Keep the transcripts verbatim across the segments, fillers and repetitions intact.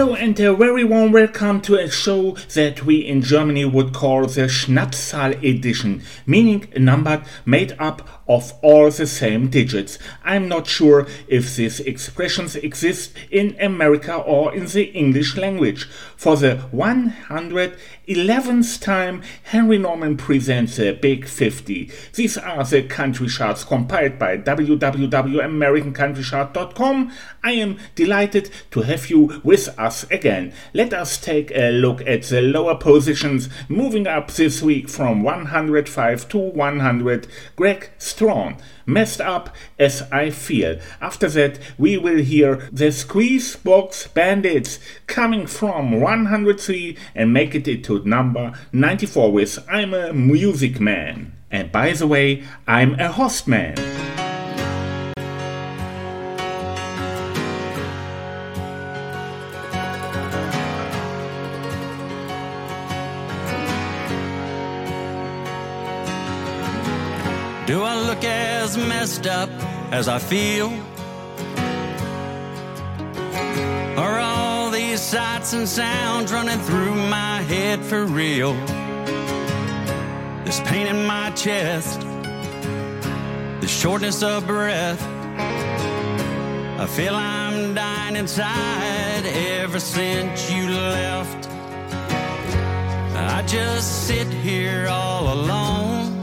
Hello and a very warm welcome to a show that we in Germany would call the Schnapszahl edition, meaning a number made up of all the same digits. I'm not sure if these expressions exist in America or in the English language. For the one hundred eleventh time, Henry Norman presents the Big fifty. These are the country charts compiled by w w w dot american country chart dot com. I am delighted to have you with us again. Let us take a look at the lower positions moving up this week from one hundred five to one hundred. Greg Strachan, Messed Up As I Feel. After that we will hear the Squeeze Box Bandits coming from one hundred three and make it into number ninety-four with I'm a Music Man. And by the way, I'm a host man. Do I look as messed up as I feel? Are all these sights and sounds running through my head for real? This pain in my chest, the shortness of breath, I feel I'm dying inside ever since you left. I just sit here all alone,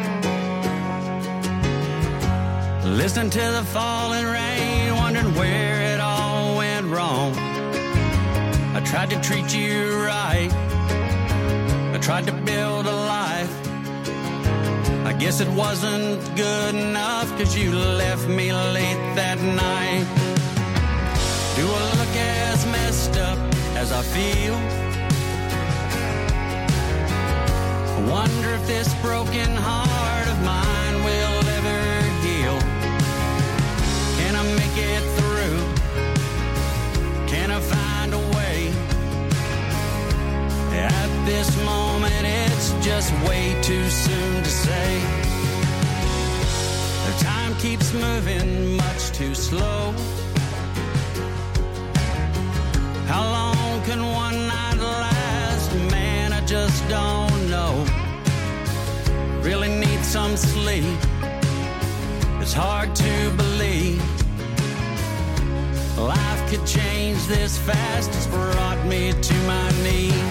listening to the falling rain, wondering where it all went wrong. I tried to treat you right, I tried to build a life. I guess it wasn't good enough, 'cause you left me late that night. Do I look as messed up as I feel? I wonder if this broken heart of mine will ever heal. Can I make it through? Can I find a way? At this moment it's just way too soon to say. The time keeps moving much too slow. How long can one night last? Man, I just don't know. Really need some sleep. It's hard to believe life could change this fast. It's brought me to my knees.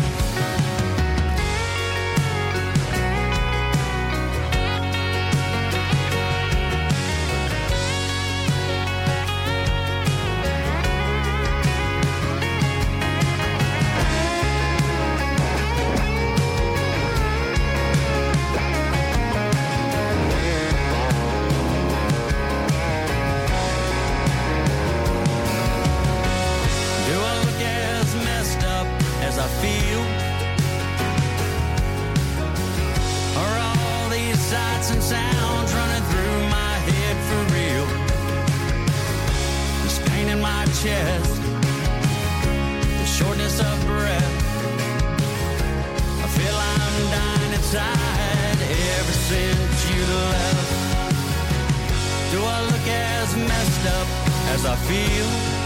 Chest, the shortness of breath, I feel I'm dying inside ever since you left. Do I look as messed up as I feel?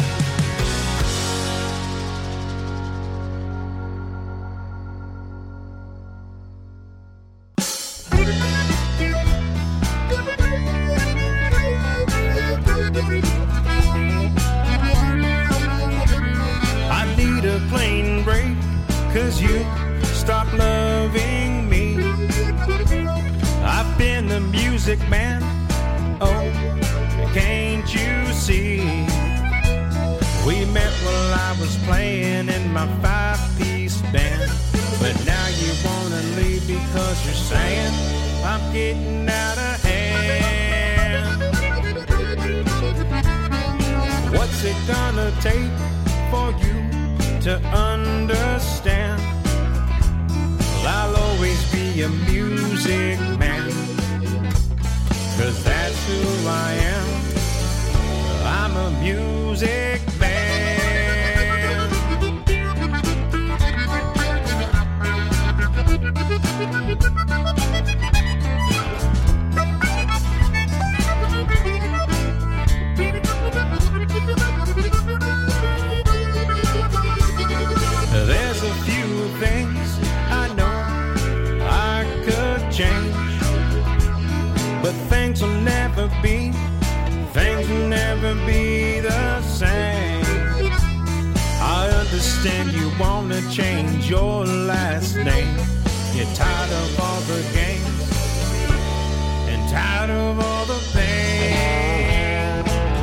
Clean break, 'cause you stopped loving me. I've been the music man, oh, can't you see? We met while I was playing in my five-piece band, but now you wanna leave because you're saying I'm getting out of hand. What's it gonna take for you to understand? Well, I'll always be a music man, 'cause that's who I am. I'm a music man. and you wanna change your last name. You're tired of all the games and tired of all the pain.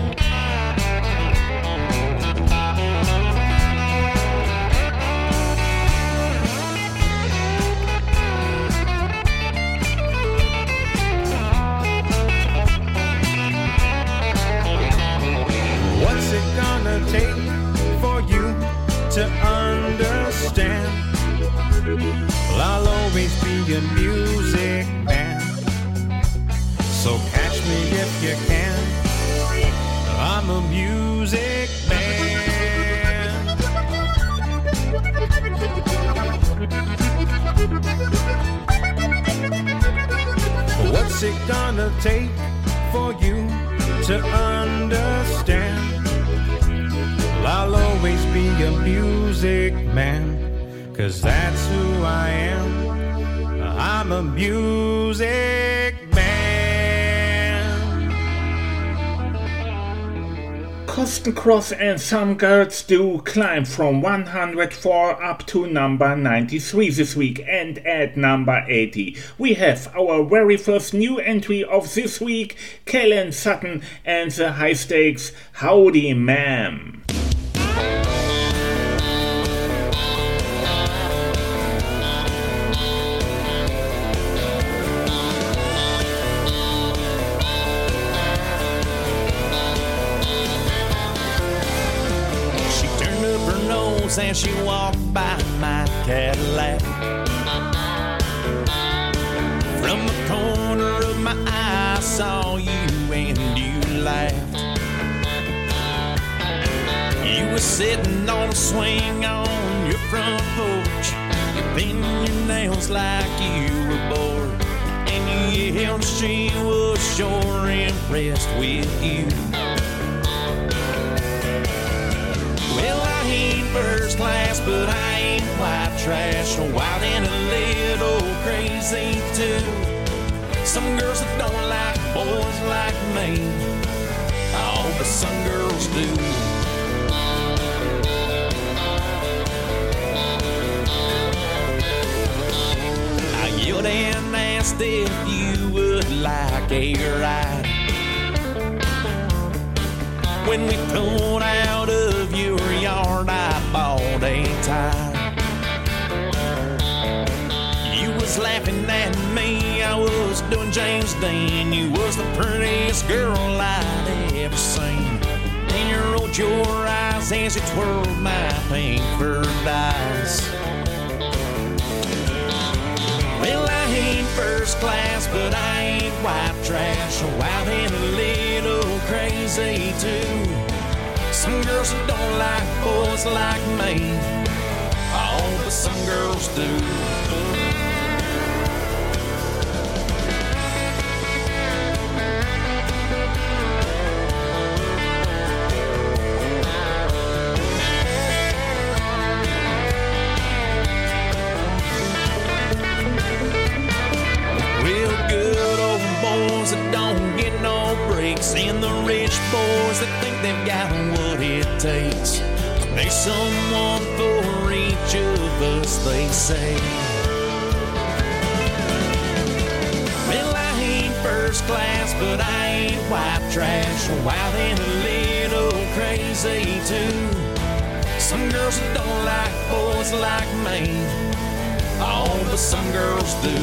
What's it gonna take for you to understand? Well, I'll always be your music man, so catch me if you can. I'm a music man. What's it gonna take for you to understand? Well, I'll always be your music man, 'cause that's who I am. I'm a music man. Costen Cross and Some Girls Do climb from one hundred four up to number ninety-three this week, and at number eighty we have our very first new entry of this week, Kellen Sutton and the High Stakes, Howdy Ma'am. And she walked by my Cadillac. From the corner of my eye I saw you and you laughed. You were sitting on a swing on your front porch, you painting your nails like you were bored, and you yelled she was sure impressed with you. Well, I ain't first class, but I ain't white trash, wild and a little crazy too. Some girls that don't like boys like me, oh, but some girls do. I yelled and asked if you would like a ride. When we pulled out of your yard, I bought a tire. You was laughing at me, I was doing James Dean. You was the prettiest girl I'd ever seen, and you rolled your eyes as you twirled my pink fur dice. Well, I ain't first class, but I ain't white trash, wild and a little crazy too. Some girls that don't like boys like me, oh, but some girls do. Real good old boys that don't get no breaks, and the rich boys that think they've got what it takes. There's someone for each of us, they say. Well, I ain't first class, but I ain't white trash, wild and a little crazy too. Some girls that don't like boys like me, oh, but some girls do.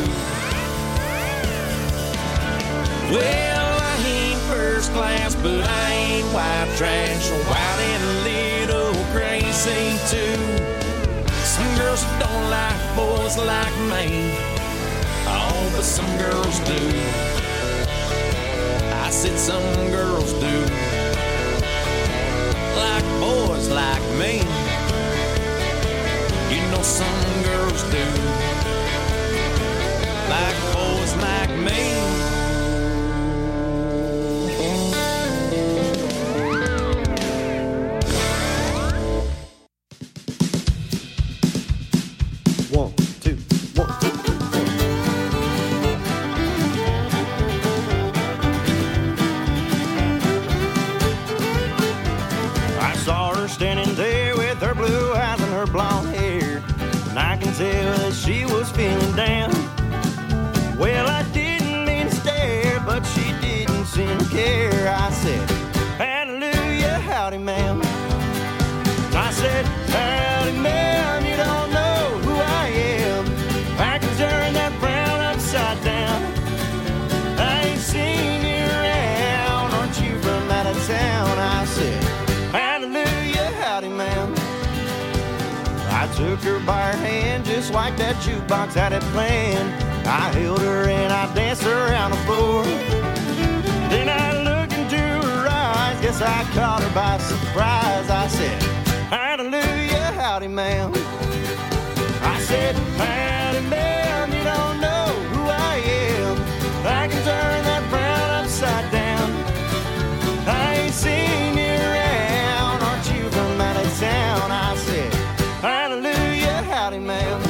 Well, I ain't first class, but I ain't white trash, wild and a little crazy too. Some girls don't like boys like me, oh, but some girls do. I said some girls do, like boys like me. You know some girls do, like boys like me. I can tell that she was feeling down. Well, I didn't mean to stare, but she didn't seem to care. I said, hallelujah, howdy, ma'am. I said, howdy, ma'am, you don't know who I am. I can turn that frown upside down. I ain't seen you around, aren't you from out of town? I said, hallelujah, howdy, ma'am. I took her by her hand just like that jukebox had it planned. I held her and I danced around the floor. Then I looked into her eyes, guess I caught her by surprise. I said, hallelujah, howdy, ma'am. I said, howdy, ma'am, you don't know who I am. I can turn that frown upside down. I ain't seen you around, aren't you from out of town? I said, hallelujah, howdy, ma'am.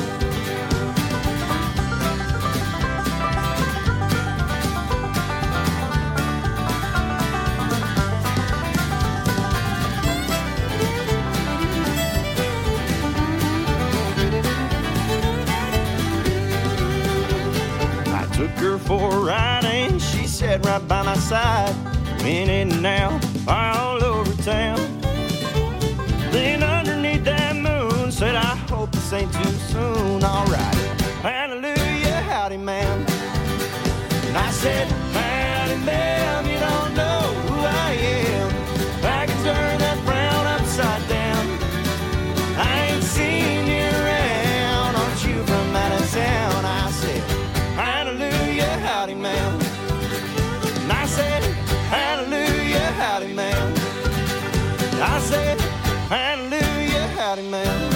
Took her for a ride and she sat right by my side. In and out, all over town. Then underneath that moon, said, I hope this ain't too soon. Alright, hallelujah, howdy, ma'am. And I said, howdy, ma'am, you don't know who I am. I can turn that frown upside down. I ain't seen you around, aren't you from out of town? I said, hallelujah, howdy, ma'am. And I said, hallelujah, howdy, ma'am. I said, hallelujah, howdy, ma'am.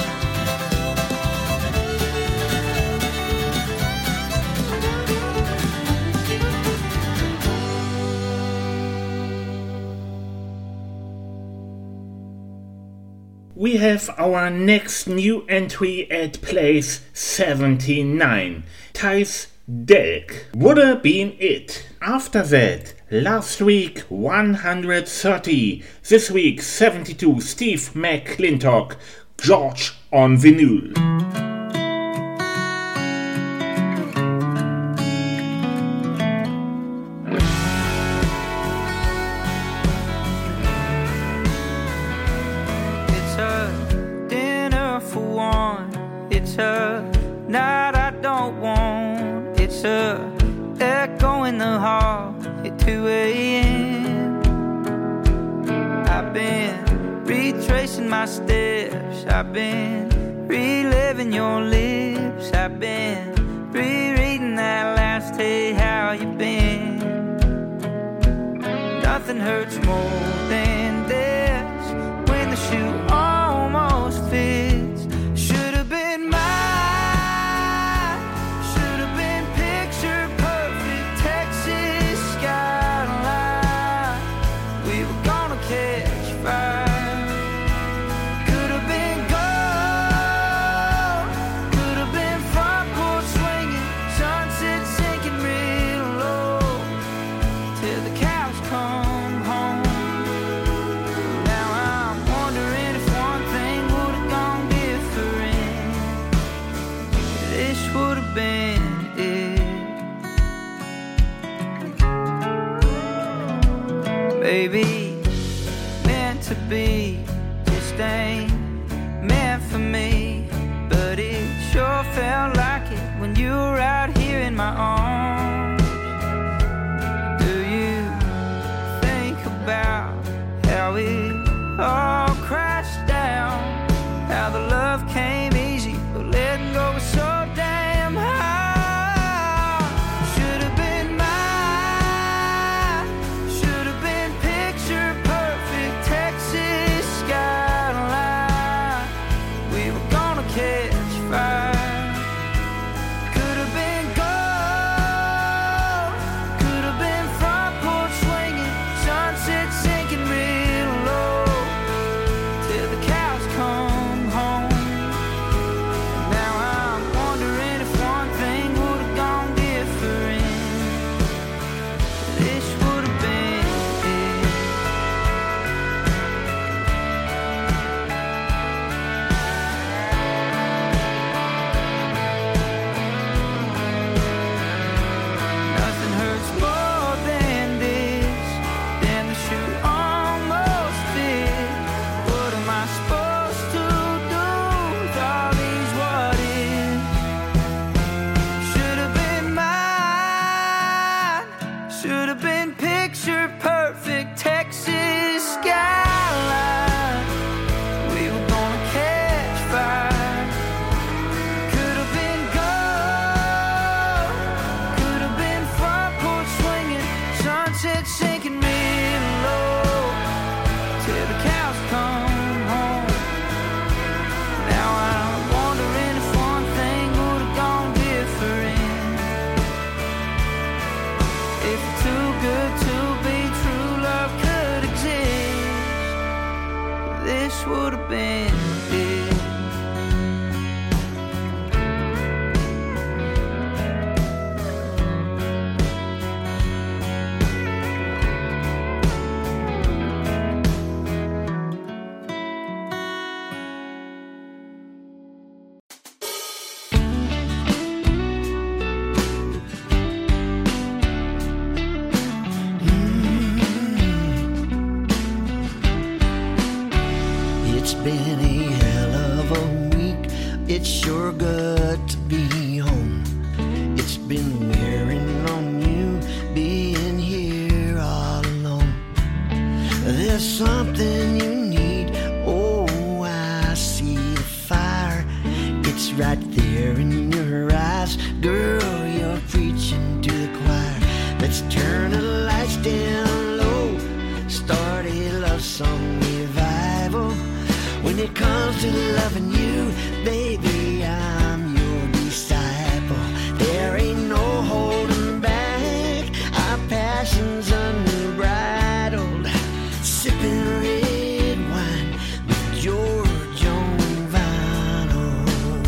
We have our next new entry at place seventy-nine. Thijs Delk. Woulda Been It. After that, last week one hundred thirty. This week seventy-two. Steve McClintock. George on vinyl. It's a dinner for one. It's a night I don't want. It's a echo in the hall at two a.m. I've been retracing my steps. I've been reliving your lips. I've been rereading that last Hey, how you been? Nothing hurts more than this, when the shoe almost fits. Should have been mine. Should have been picture perfect Texas skyline. We were gonna catch fire. Could have been gold. Could have been front porch swinging, sunset sinking real low till the cows come home. Now I'm wondering if one thing would have gone different. This would have been it. Baby, meant to be, just ain't meant for me. But it sure felt like it when you were out here in my arms. Do you think about how it all crashed down? How the love came easy, but letting go was so damn hard. Should have been mine. Should have been picture perfect Texas skyline. We were gonna catch fire. Could have been gold. it's sure good to be home. It's been wearing on you being here all alone. There's something you need, oh, I see the fire. It's right there in your eyes, girl, you're preaching to the choir. Let's turn the lights down low, start a love song revival. When it comes to loving you, baby, I'm your disciple. There ain't no holding back, our passion's unbridled. Sipping red wine with George on vinyl.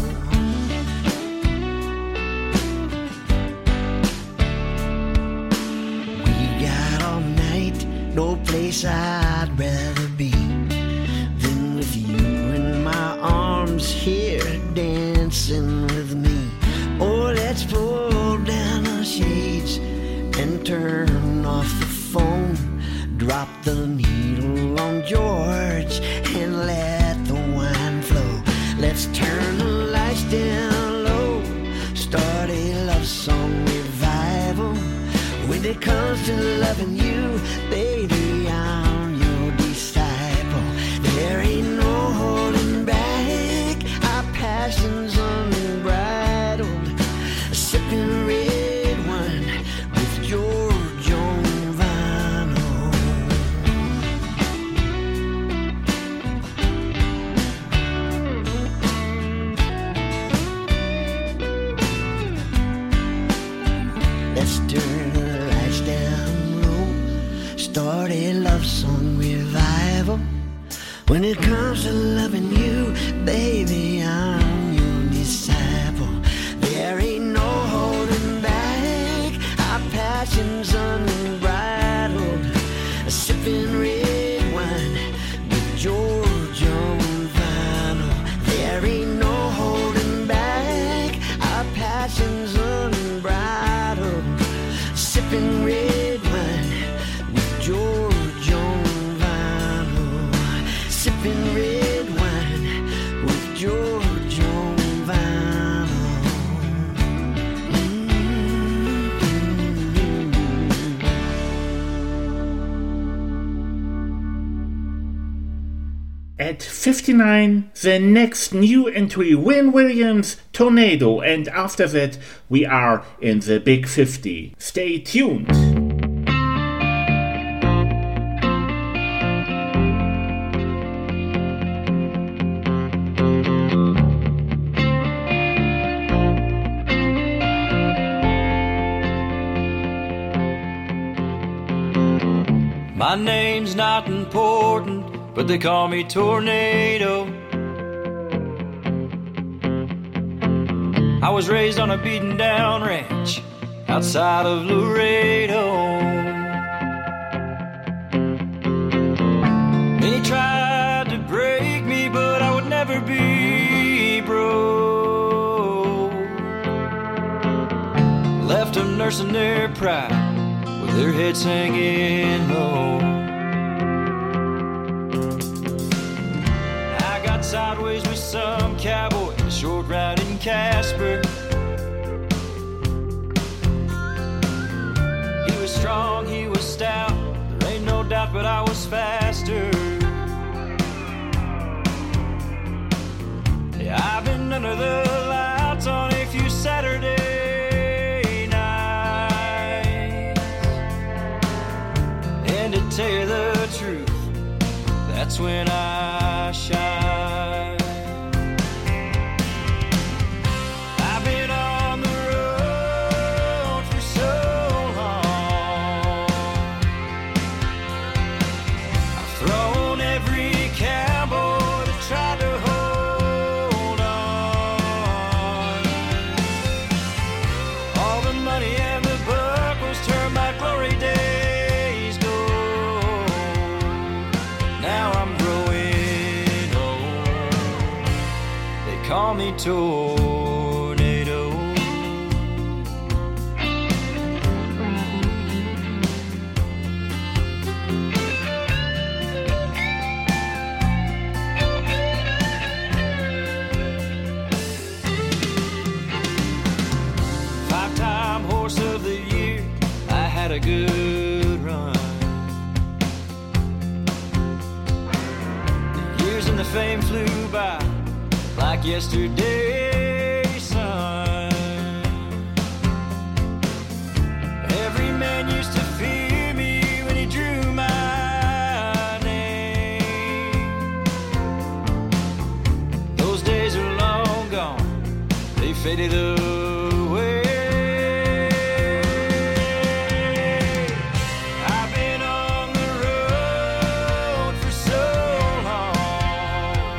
We got all night, no place I'd rather be than with you in my arms here dancing with me. Oh, let's pull down the shades and turn off the phone. Drop the needle on George and let the wine flow. Let's turn the lights down low, start a love song revival. When it comes to loving you, baby, I'm your disciple. There ain't no holding back, our passion's unbridled. Sipping red wine with George on vinyl. Let's turn the lights down low, start a love song revival. When it comes to loving you, baby, I'm your disciple. There ain't no holding back, our passion's unbridled. Sipping red wine with George on vinyl. There ain't no holding back, our passion's unbridled. Sipping red wine with George on vinyl. Sipping red wine with George on vinyl. Mm-hmm. At fifty-nine, the next new entry, Wynn Williams, Tornado, and after that we are in the Big fifty. Stay tuned. My name's not important, but they call me Tornado. I was raised on a beaten down ranch outside of Laredo. Many tried to break me, but I would never be broke. Left them nursing their pride with their heads hanging low. I got sideways with some cowboy, short riding Casper. He was strong, he was stout, there ain't no doubt, but I was faster. Yeah, I've been under the lights on a few Saturday nights, and to tell you the truth, that's when I shine. I've been on the road for so long, I've thrown every cowboy that tried to hold on. All the money and the buckles turned my glory days gold. Now I'm growing old, they call me Tornado. a good run. The years and the fame flew by like yesterday's sun. Every man used to fear me when he drew my name. Those days are long gone, they faded away. I've been on the road for so long.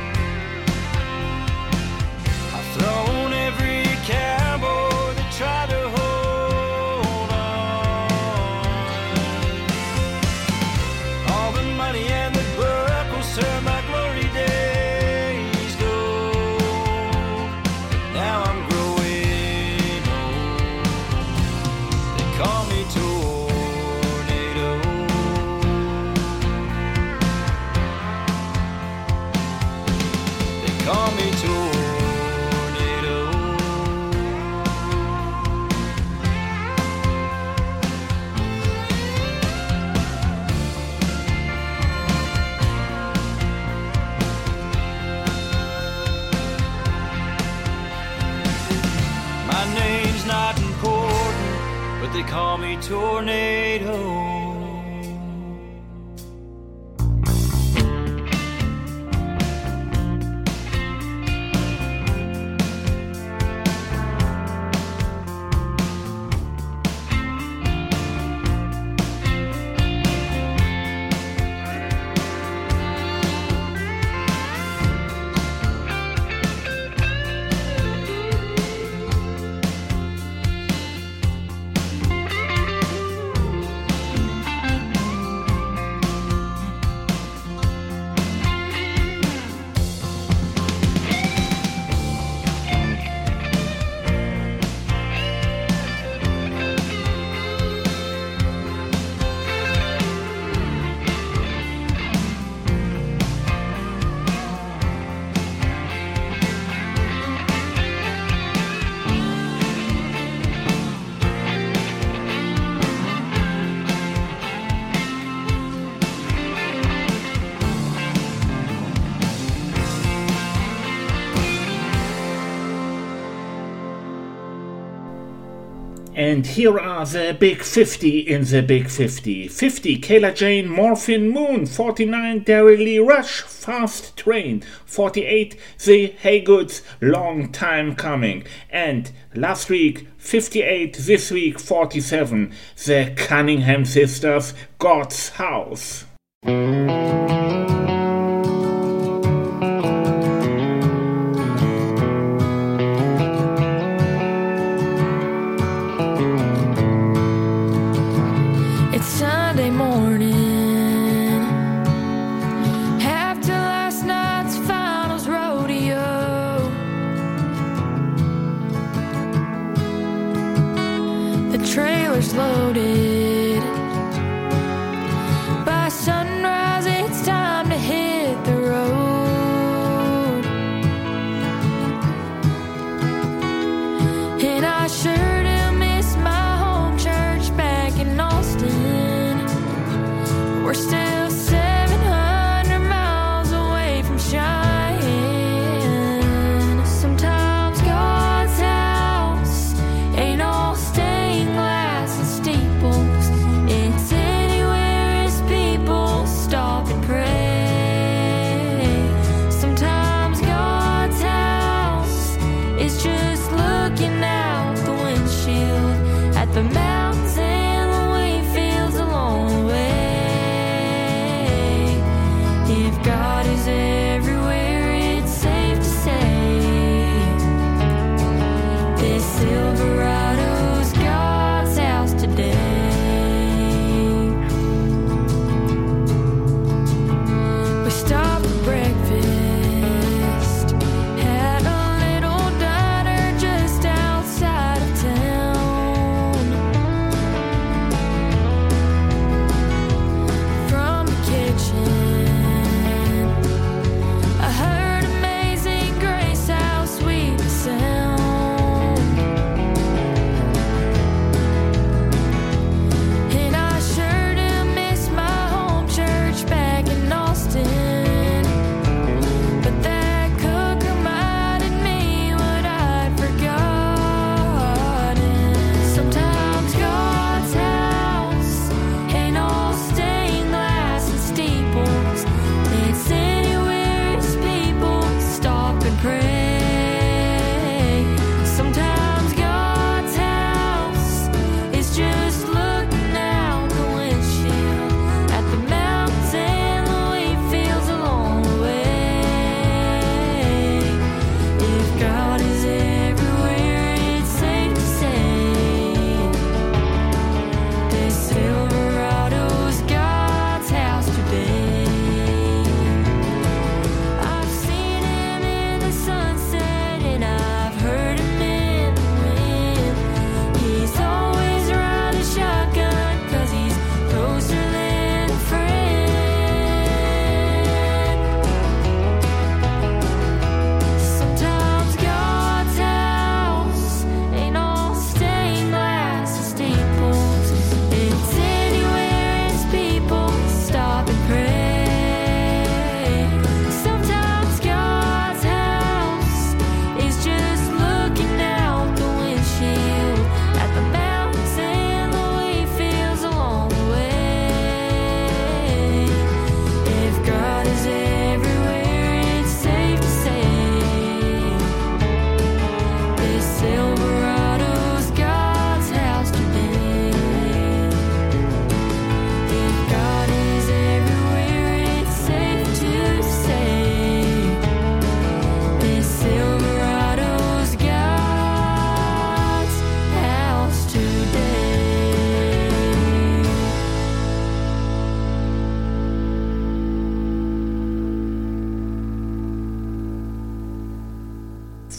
I've thrown every cowboy that tried to hold on. All the money and the buckles turn my glory days gold. Now I'm growing old. They call me Tornado. They call me Tornado. My name's not important, but they call me Tornado. And here are the big fifty in the big fifty. fifty, Kayla Jane, Morphine Moon. forty-nine, Derry Lee Rush, Fast Train. forty-eight, The Haygoods, Long Time Coming. And last week, fifty-eight, this week, forty-seven, The Cunningham Sisters, God's House. It's Sunday morning, after last night's finals rodeo. The trailer's loaded. By sunrise, it's time to hit the road. And I sure do miss my home church back in Austin. We're still seven hundred miles away from Cheyenne. Sometimes God's house ain't all stained glass and steeples.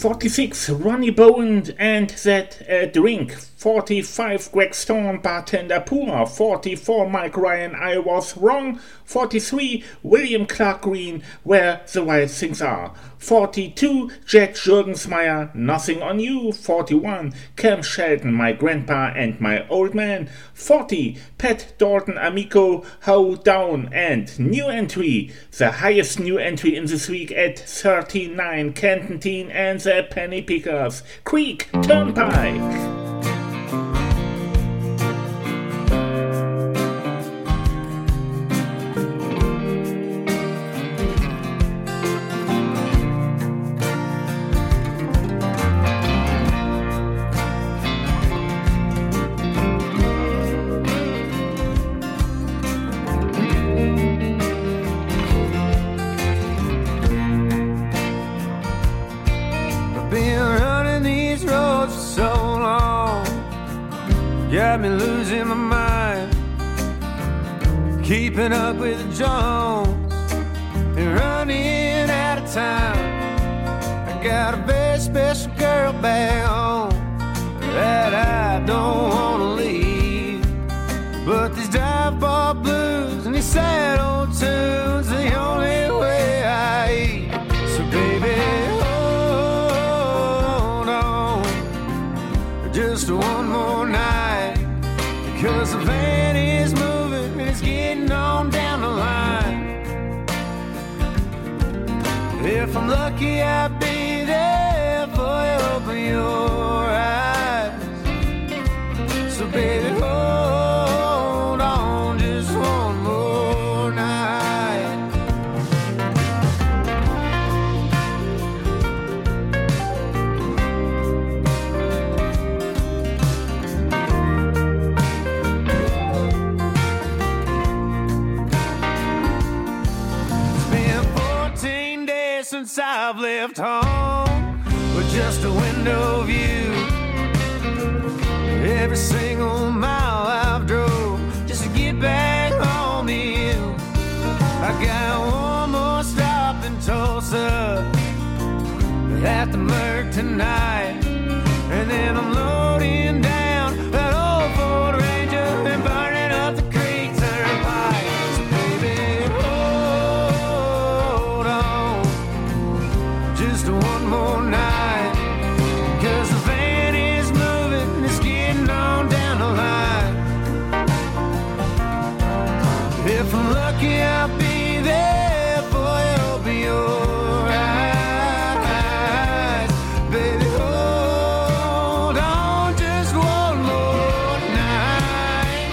forty-six, Ronnie Bowen and That uh, Drink. forty-five, Greg Storm, Bartender Puma. forty-four, Mike Ryan, I Was Wrong. forty-three, William Clark Green, Where the Wild Things Are. forty-two, Jack Jurgensmeyer, Nothing on You. forty-one, Cam Shelton, My Grandpa and My Old Man. forty, Pat Dalton Amico, How Down, and new entry, the highest new entry in this week at thirty-nine, Canton Teen and the Penny Pickers, Creek Turnpike. Got me losing my mind, keeping up with the Jones and running out of time. I got a very special girl back home that I don't want to leave, but these dive bar blues and these sad old tunes are the only way I eat. So baby, hold on just one more night, cause the van is moving and it's getting on down the line. If I'm lucky, I'll be there for you, open your eyes. So baby, hold on just one more night. Since I've left home with just a window view, every single mile I've drove just to get back home to you. I got one more stop in Tulsa at the Merc tonight, and then I'm loading down that old Ford Ranger and burning up the Creek Turnpike. So baby, hold on just one more night, cause the van is moving and it's getting on down the line. If I'm lucky, I'll be there for you, open your eyes. Baby, hold on just one more night.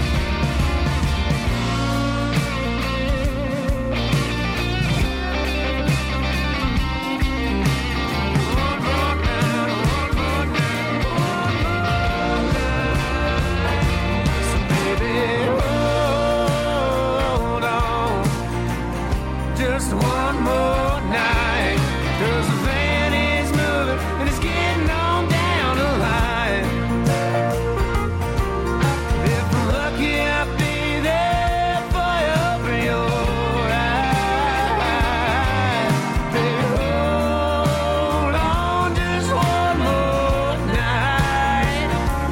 One more night, one more night, one more night. So baby, hold on just one more night, cause the van is moving and it's getting on down the line. If I'm lucky, I'll be there for you, open your eyes. Baby, hold on just one more night.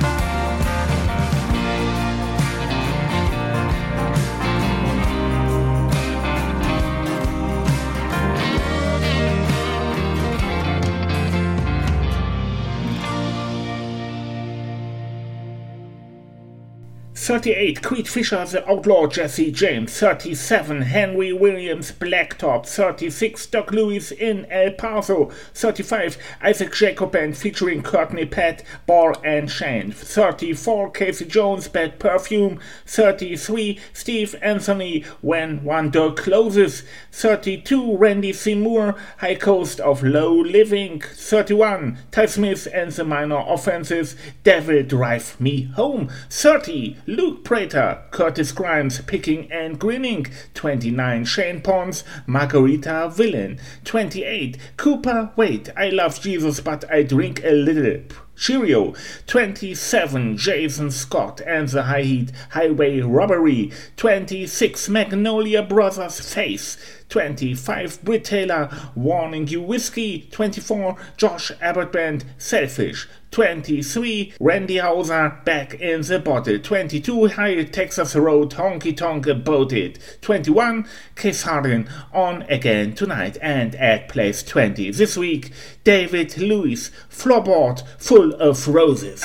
thirty-eight, Creed Fisher, The Outlaw Jesse James. thirty-seven, Henry Williams, Blacktop. thirty-six, Doc Lewis in El Paso. thirty-five, Isaac Jacob Band featuring Courtney Pett, Ball and Chain. thirty-four, Casey Jones, Bad Perfume. thirty-three, Steve Anthony, When One Door Closes. thirty-two, Randy Seymour, High Coast of Low Living. thirty-one, Ty Smith and the Minor Offenses, Devil Drive Me Home. thirty, Luke Prater, Curtis Grimes, Picking and Grinning. twenty-nine, Shane Pons, Margarita Villain. twenty-eight, Cooper Wait, I Love Jesus But I Drink a Little. Cheerio. twenty-seven, Jason Scott and the High Heat Highway Robbery. twenty-six, Magnolia Brothers Face. twenty-five, Britt Taylor, Warning You Whiskey. twenty-four, Josh Abbott Band, Selfish. twenty-three, Randy Hauser, Back in the Bottle. twenty-two, High Texas Road, Honky Tonk About It. twenty-one, Chris Hardin, On Again Tonight. And at place twenty this week, David Lewis, Floorboard Full of Roses.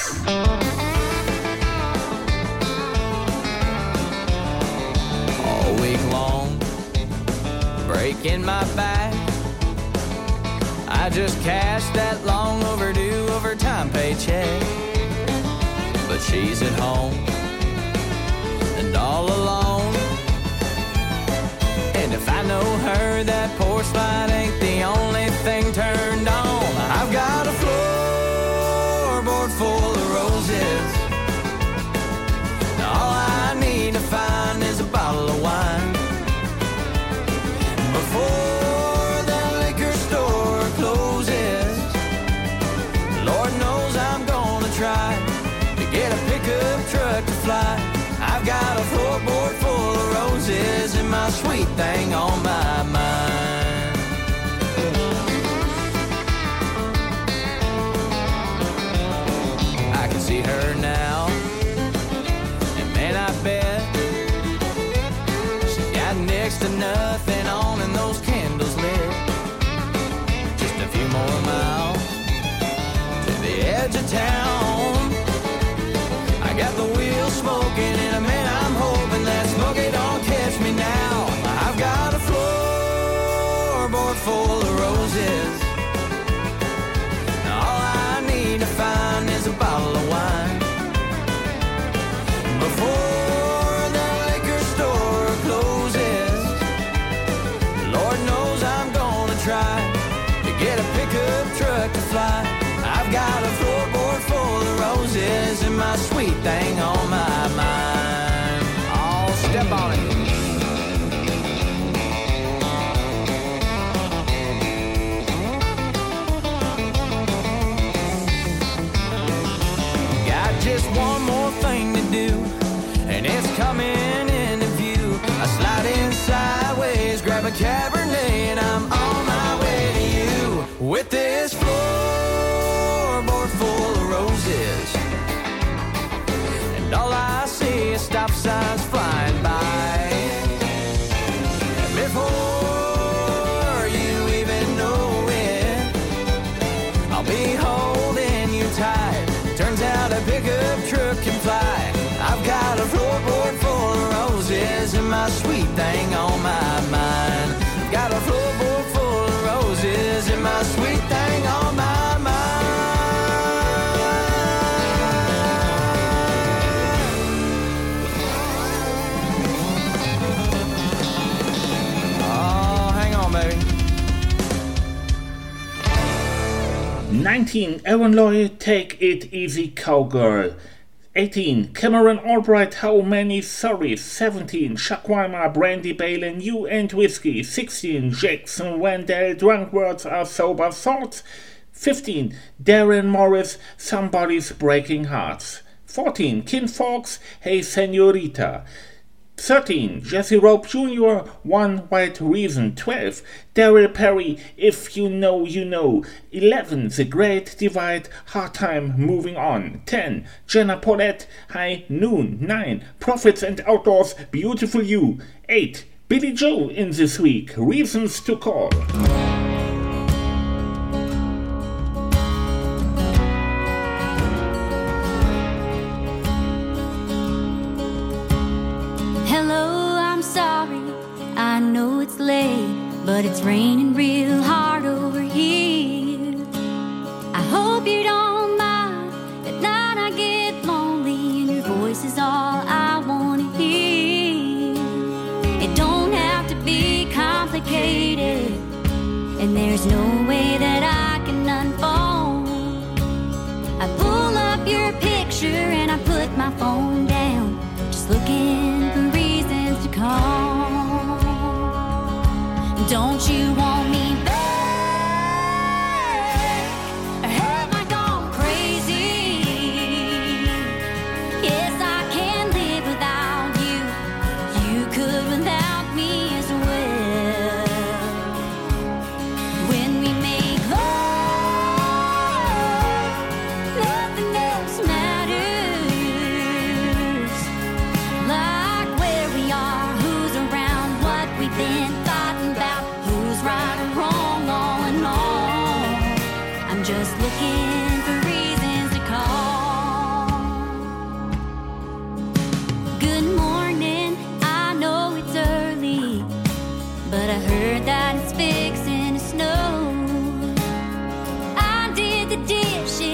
All week long, breaking my back, I just cashed that long overdue overtime paycheck. But she's at home and all alone, and if I know her, that porch light ain't the only thing turned on. I've got a floorboard full of roses. All I need to find is a bottle of wine before the liquor store closes. Lord knows I'm gonna try to get a pickup truck to fly. I've got a floorboard full of roses and my sweet thing on my mind. I can see her now, and man, I bet she got next to nothing on and those candles lit. Just a few more miles to the edge of town. I got the wheels smoking and man, I'm hoping that smoky don't catch me now. I've got a floorboard full of roses. All I need to find is a bottle of wine before the liquor store closes. Lord knows I'm gonna try to get a pickup truck to fly. I've got a floorboard full of roses and my sweet thing on my mind. Oh, step on it. Got just one more thing to do, and it's coming into view. I slide in sideways, grab a Cabernet, and I'm on my way to you with this floorboard full of roses. And all I see is stop signs flying by. And before you even know it, I'll be holding you tight. Turns out a pickup truck can fly. I've got a floorboard full of roses and my sweet thing on my mind. I've got a floorboard full of roses and my sweet thing on my mind. Oh, hang on, baby. nineteen, Aaron Lloyd, Take It Easy Cowgirl. eighteen, Cameron Albright, How Many Sorries. seventeen, Shaquana, Brandy Balin, You and Whiskey. sixteen, Jackson Wendell, Drunk Words Are Sober Thoughts. fifteen, Darren Morris, Somebody's Breaking Hearts. fourteen, Kin Fox, Hey Senorita. thirteen, Jesse Rope Junior, One White Reason. twelve, Daryl Perry, If You Know, You Know. eleven, The Great Divide, Hard Time Moving On. ten, Jenna Paulette, High Noon. nine, Prophets and Outlaws, Beautiful You. eight, Billy Joe in this week, Reasons to Call. I know it's late, but it's raining real hard over here. I hope you don't mind. At night I get lonely and your voice is all I want to hear. It don't have to be complicated, and there's no way that I can unfold. I pull up your picture and I put my phone down.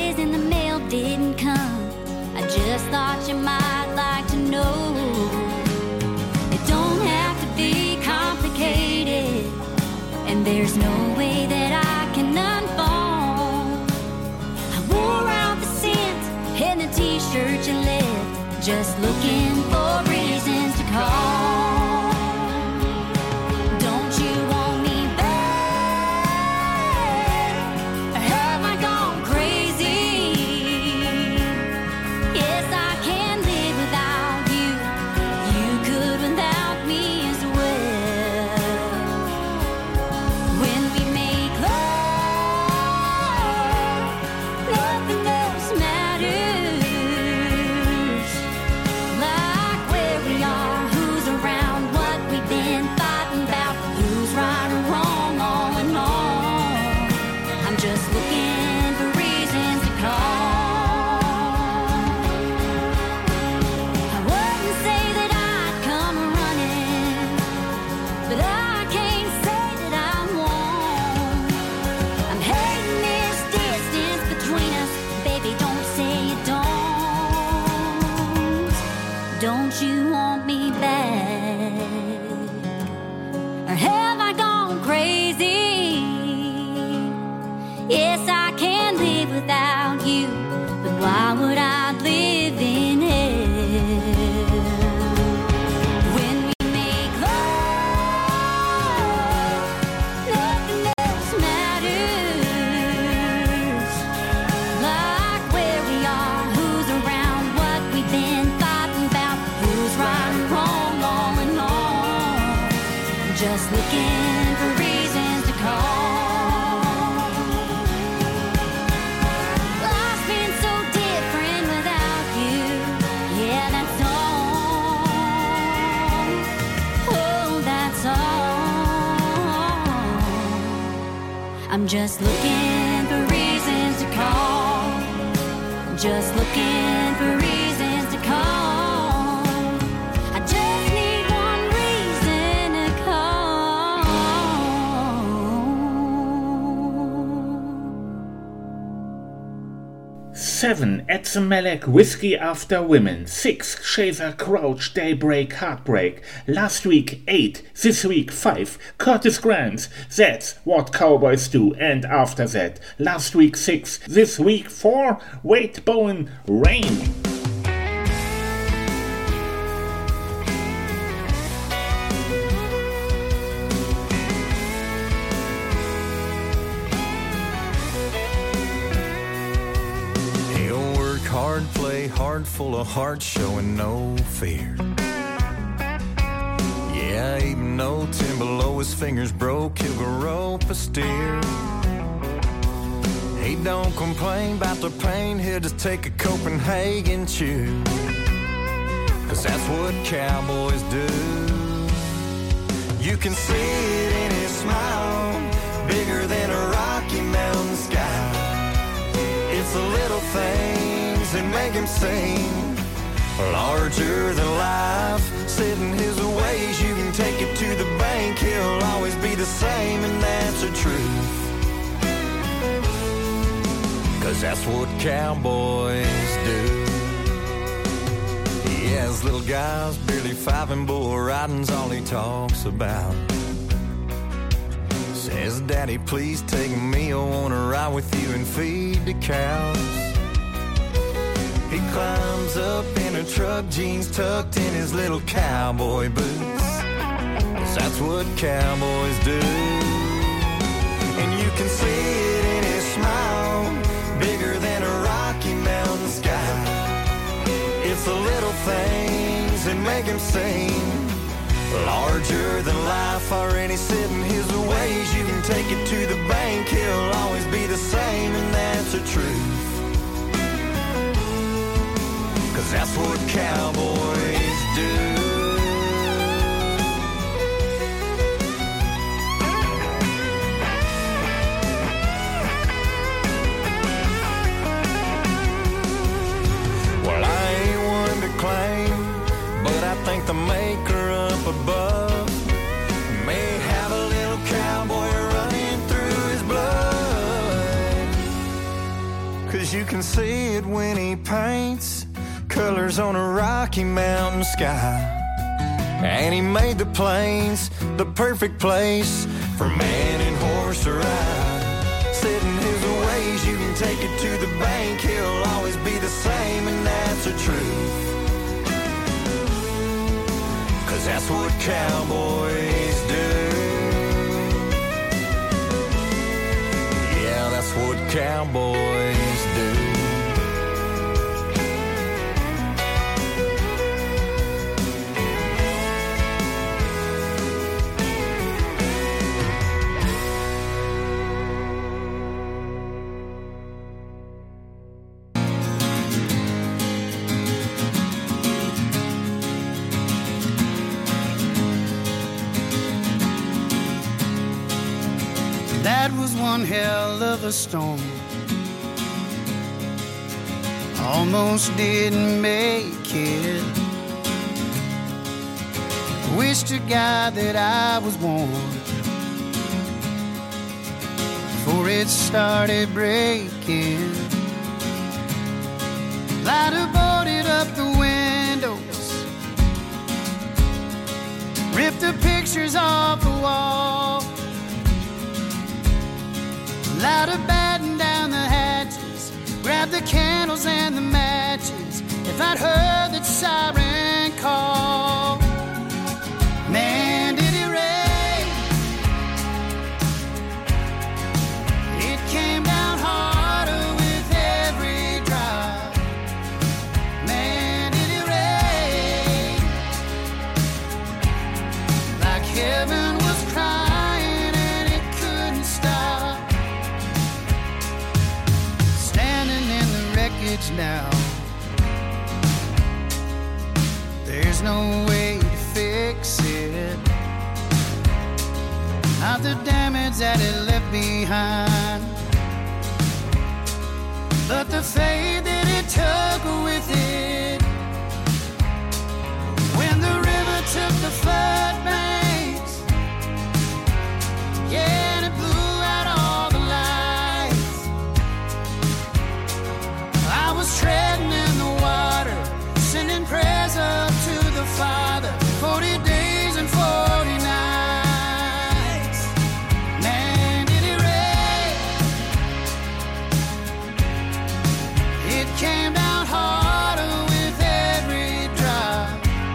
days and the mail didn't come. I just thought you might like to know. It don't have to be complicated, and there's no way that I can unfold. I wore out the scent and the t-shirt you left, just looking for reasons to call. Don't you want me back? Or have I gone crazy? Yes, I can live without you. You could without me as well. When we make love, nothing else matters. Like where we are, who's around, what we've been fighting about, who's right or wrong, all in all. I'm just looking for reasons to call. I wouldn't say that I'd come running, but I can't say that I won't. I'm hating this distance between us, baby, don't say you don't. Don't you want me back? Or have I gone crazy? Yes, I can live without you, but why would I live in hell? When we make love, nothing else matters. Like where we are, who's around, what we've been fighting about, who's right or wrong, all in all. I'm just looking for reasons to call. Life's been so different without you. Yeah, that's all. Oh, that's all. I'm just looking for reasons to call. Just looking for reasons to call. I just need one reason to call. Seven, Edson Melek, Whiskey After Women. Six, Shazer Crouch, Daybreak, Heartbreak. Last week, eight. This week, five. Curtis Grant, That's What Cowboys Do. And after that, last week, six. This week, four. Wade Bowen, Rain. He'll work hard, play hard, full of heart, showing no fear. Yeah, even though ten below his fingers broke, he'll go rope a steer. He don't complain about the pain, he'll just take a Copenhagen chew. Cause that's what cowboys do. You can see it in his smile, bigger than a Rocky Mountain sky. It's the little things that make him sing, larger than life. Sitting his ways, you can take it to the bank, he'll always be the same, and that's the truth. Cause that's what cowboys do. He has little guys, barely five, and bull riding's all he talks about. Says, Daddy, please take me, I wanna ride with you and feed the cows. He climbs up in a truck, jeans tucked in his little cowboy boots. 'Cause that's what cowboys do. And you can see it in his smile, bigger than a Rocky Mountain sky. It's the little things that make him sing, larger than life. Already sitting his ways, you can take it to the bank, he'll always be the same, and that's the truth. Cause that's what cowboys do. Well, I ain't one to claim, but I think the maker up above may have a little cowboy running through his blood. Cause you can see it when he paints colors on a Rocky Mountain sky. And he made the plains the perfect place for man and horse to ride. Said in his ways you can take it to the bank, he'll always be the same, and that's the truth. Cause that's what cowboys do. Yeah, that's what cowboys do. That was one hell of a storm. Almost didn't make it. Wish to God that I was warm before it started breaking. Light have boarded up the windows, ripped the pictures off the wall. Louder batten down the hatches, grab the candles and the matches. If I'd heard that siren call, man, did it rain? It came down harder with every drop. Man, did it rain? Like heaven was crying and it couldn't stop. Now there's no way to fix it, not the damage that it left behind, but the faith that it took with it. When the river took the flood banks, yeah, and it blew out all the lights. I was treading in the water, sending prayers up to the Father. Forty days and forty nights. Man, did it rain? It came down harder with every drop.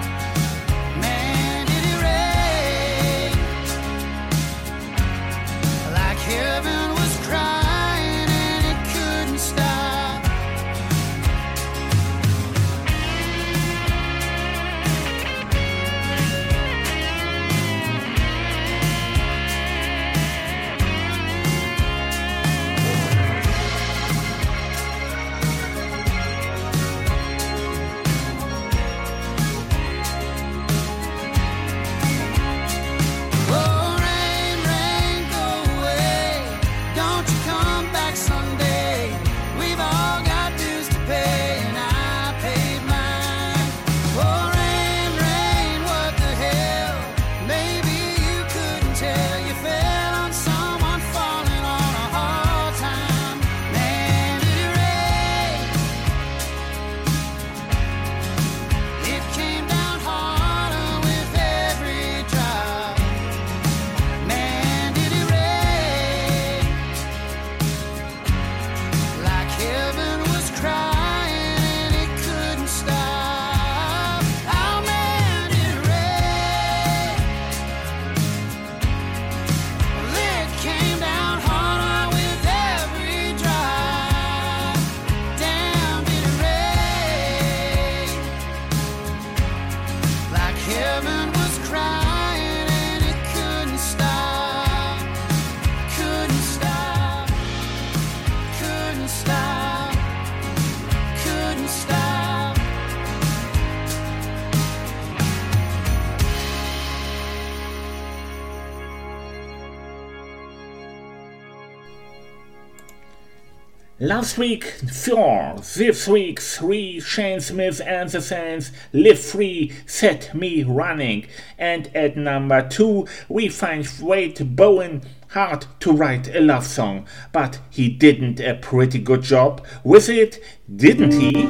Man, did it rain? Like heaven was crying and it couldn't stop. Last week four, this week three, Shane Smith and the Saints, Live Free, Set Me Running. And at number two we find Wade Bowen, hard to write a love song, but he didn't a pretty good job with it, didn't he?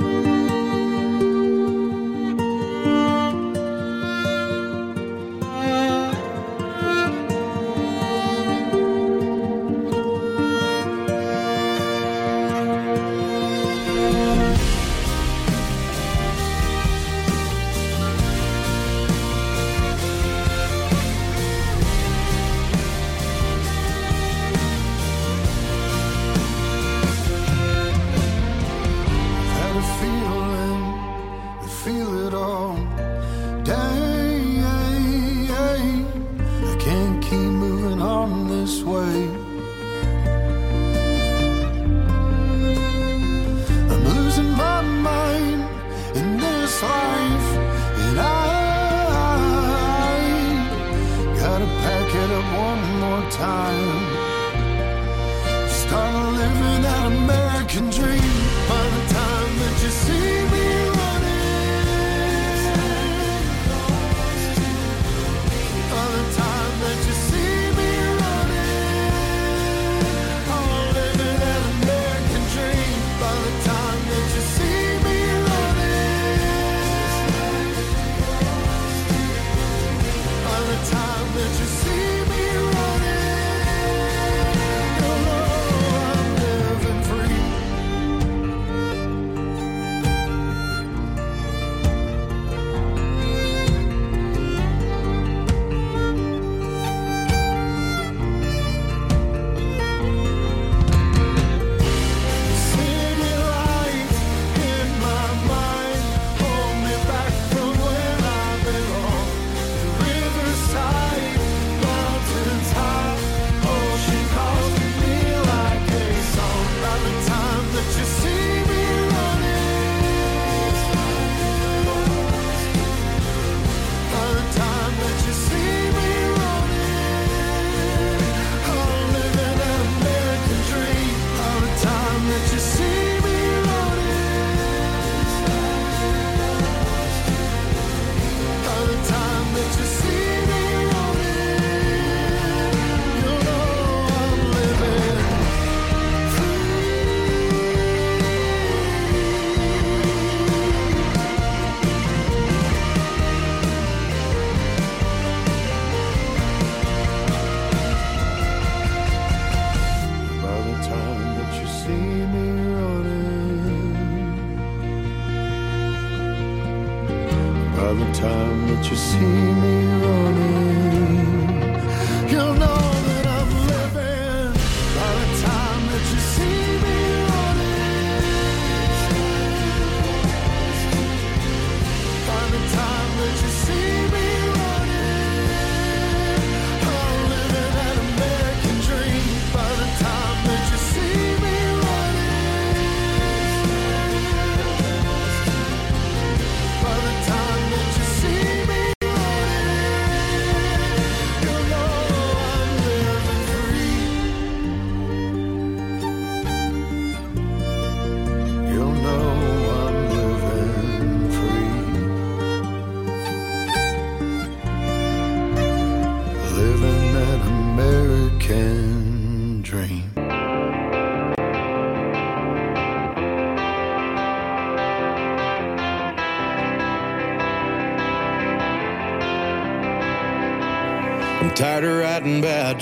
Tired of writing about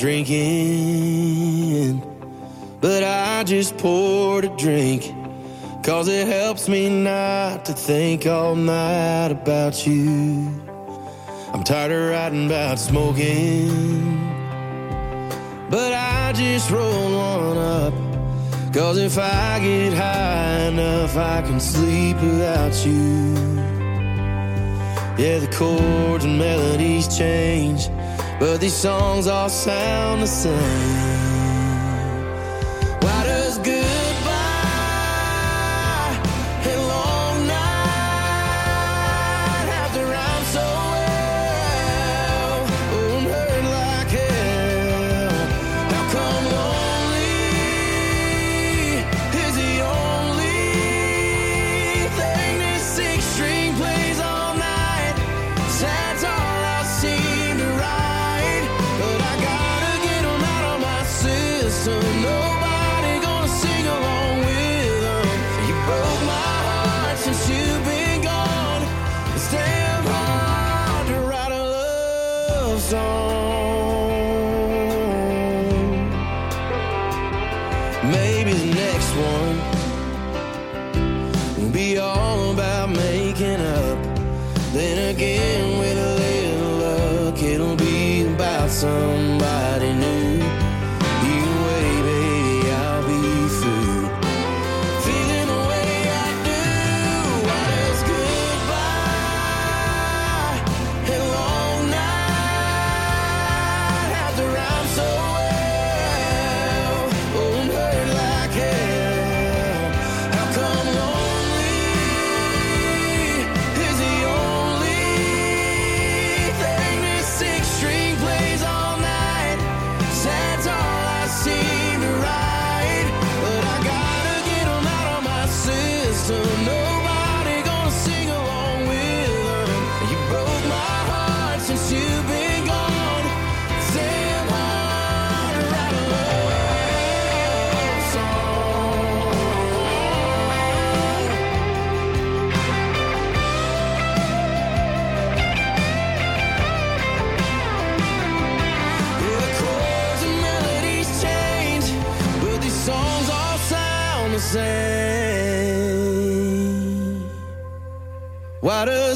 drinking, but I just poured a drink, 'cause it helps me not to think all night about you. I'm tired of writing about smoking, but I just roll one up, 'cause if I get high enough I can sleep without you. Yeah, the chords and melodies change, but these songs all sound the same. Why does goodbye and long night have to rhyme so well? Oh, and hurt like hell. How come lonely is the only thing this six string plays all night? That's all I seem to write. But I gotta get them out of my waking up. Then again, with a little luck, it'll be about somebody new. Either way, baby, I'll be through. Feeling the way I do. Why does goodbye and long night have to rhyme so well? Oh, and hurt like hell. How come lonely is the only thing this six-string plays all night? Sad's all I seem to write, but I gotta get 'em out of my system. Nobody gonna sing along with them. You broke my heart since you've been gone. It's damn hard to write a love song. Yeah, the chords and melodies change, but these songs all sound the same. Why does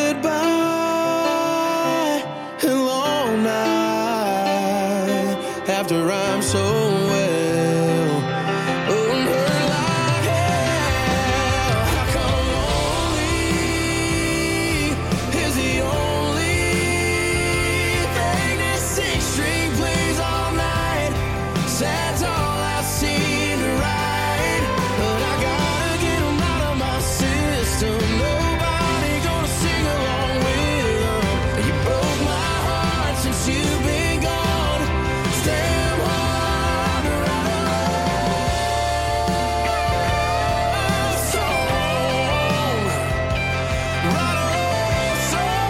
goodbye and long night have to rhyme so well? Oh, and hurt like hell. How come lonely is the only thing this six-string plays all night? Sad's all I seem to write, but I gotta get 'em out of my system. Nobody gonna sing along with them. You broke my heart since you've been gone. It's damn hard to write a love song. Write a love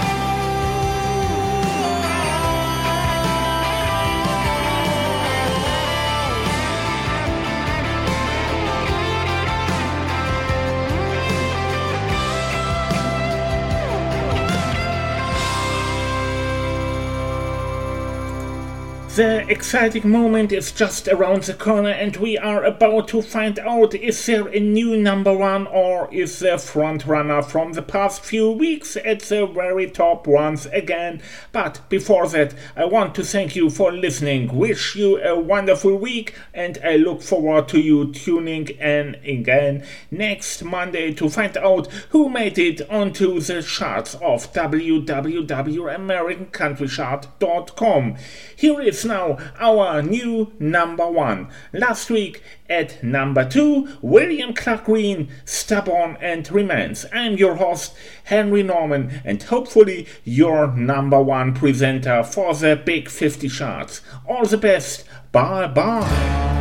The exciting moment is just around the corner, and we are about to find out, is there a new number one, or is the front runner from the past few weeks at the very top once again. But before that, I want to thank you for listening, wish you a wonderful week, and I look forward to you tuning in again next Monday to find out who made it onto the charts of w w w dot american country chart dot com. Here is now our new number one. Last week at number two, William Clark Green, Stubborn and Remains. I'm your host, Henry Norman, and hopefully your number one presenter for the Big fifty charts. All the best. Bye bye.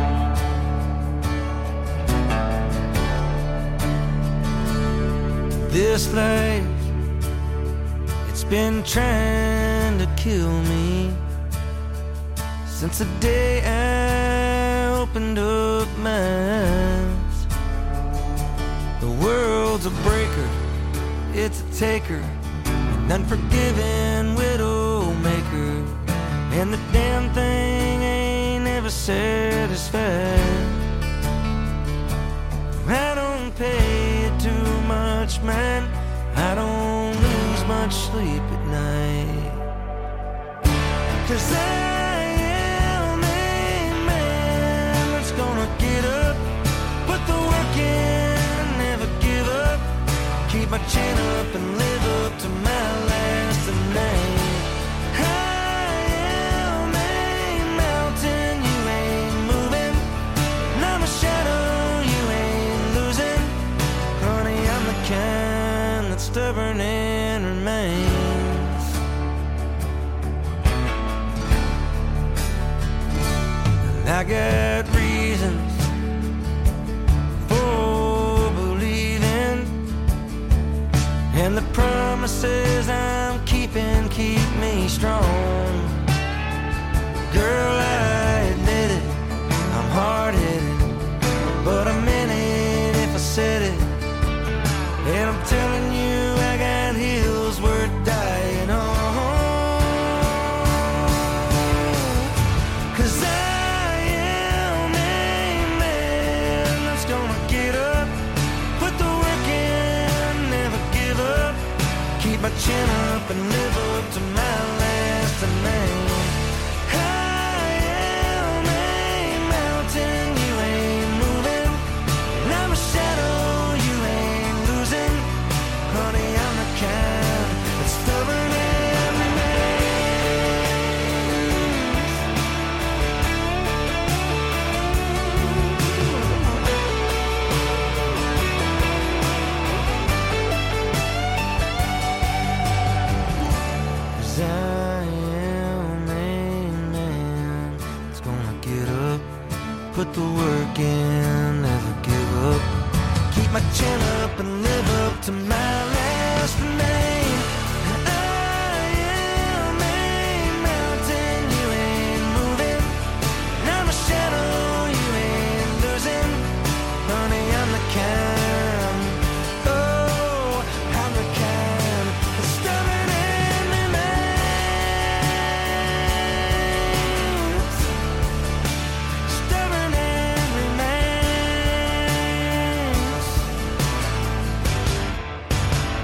This life, it's been trying to kill me since the day I opened up my eyes. The world's a breaker, it's a taker, an unforgiving widow maker, and the damn thing ain't ever satisfied. I don't pay it too much mind, I don't lose much sleep at night, 'cause I gonna get up, put the work in, never give up, keep my chin up and live up to my last name. I am a mountain, you ain't moving, and I'm a shadow, you ain't losing. Honey, I'm the kind that's stubborn and remains. And I got reasons for believing, and the promises I'm keeping keep me strong. Girl, I admit it, I'm hard-headed, but I meant it if I said it. And I'm telling you, I got hills worth dying on. 'Cause I give up my chin up and live up to my last name. I am a mountain, you ain't moving, and I'm a shadow, you ain't losing. Honey, I'm the kind that's stubborn and remains. Cause I am a man that's gonna get up, put the work in, never give up. Keep my chin up and live up to my last name. I am a mountain, you ain't moving, and I'm a shadow, you ain't losing. Honey, I'm the kind, oh, I'm the kind that's stubborn and remains. Stubborn and remains.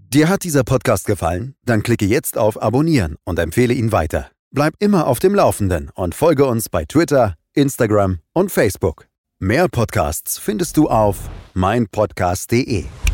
Dir hat dieser Podcast gefallen? Dann klicke jetzt auf Abonnieren und empfehle ihn weiter. Bleib immer auf dem Laufenden und folge uns bei Twitter, Instagram und Facebook. Mehr Podcasts findest du auf meinpodcast punkt de.